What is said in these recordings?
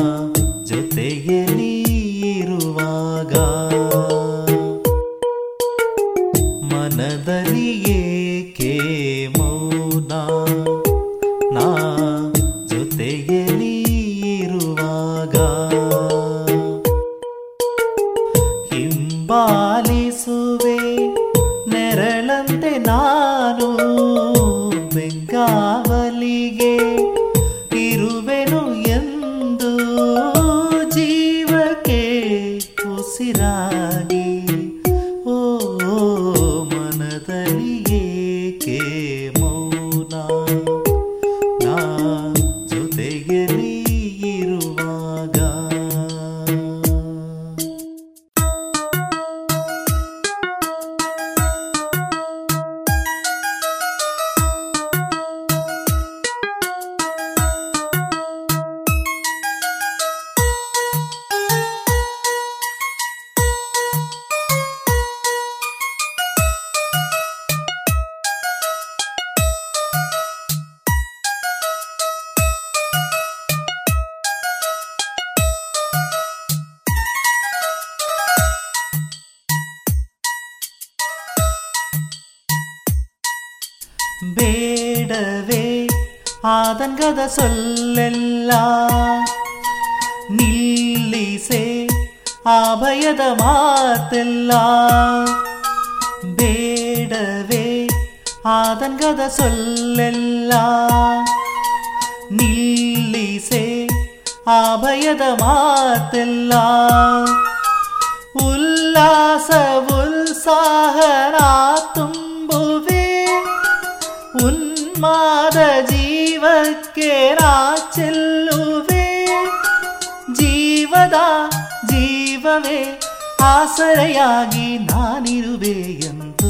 ಜೊತೆಯಲ್ಲಿ ಇರುವಾಗ ಮನದಲ್ಲಿ ಏಕೆ ಮೌನ ನಾ ಜೊತೆಯಲ್ಲಿ ಇರುವಾಗ ಹಿಂಬಾಲಿಸುವೆ ನೆರಳಂತೆ ನಾನು ಬೆಂಗಾವಲಿಗೆ ಇರುವೆನು ಎಂದು ಜೀವಕ್ಕೆ ಉಸಿರಾಗಿ ಓ ಮನದಲ್ಲಿ ಏಕೆ ಮೌನ ನಾ ಜೊತೆಯಲ್ಲಿ ಇರುವಾಗ ಬೇಡವೇ ಆದಂಗದ ಸೊಲ್ಲೆಲ್ಲ ನಿಲ್ಲಿಸೆ ಆ ಭಯದ ಮಾತೆಲ್ಲ ಬೇಡವೇ ಆದಂಗದ ಸೊಲ್ಲೆಲ್ಲ ನಿಲ್ಲಿಸೆ ಆ ಭಯದ ಮಾತೆಲ್ಲ ಉಲ್ಲಾಸ ಉತ್ಸಾಹನ ತುಂಬುವೆ ಉನ್ಮಾದ ಜೀವಕ್ಕೆ ನಾ ಚೆಲ್ಲುವೆ ಜೀವದ ಜೀವವೇ ಆಸರೆಯಾಗಿ ನಾನಿರುವೆ ಎಂದು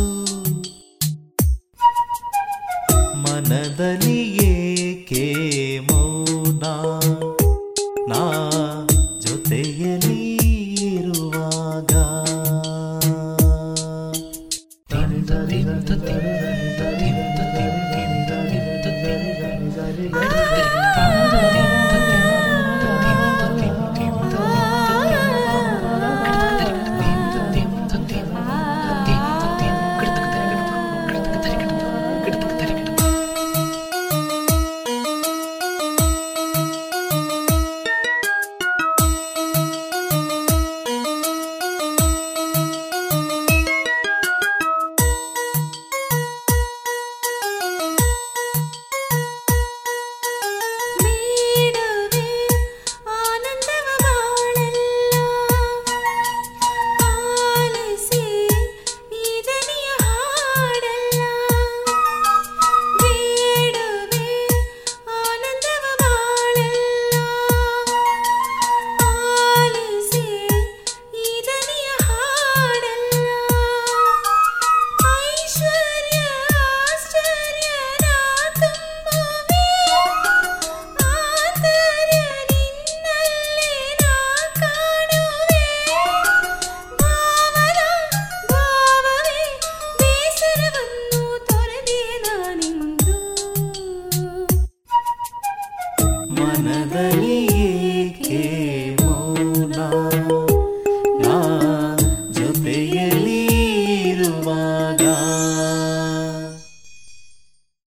ಮನದಲ್ಲಿ ಏಕೆ ಮೌನ ನಾ ಜೊತೆಯಲ್ಲಿ ಇರುವಾಗ ಮನದಲ್ಲಿ ಏಕೆ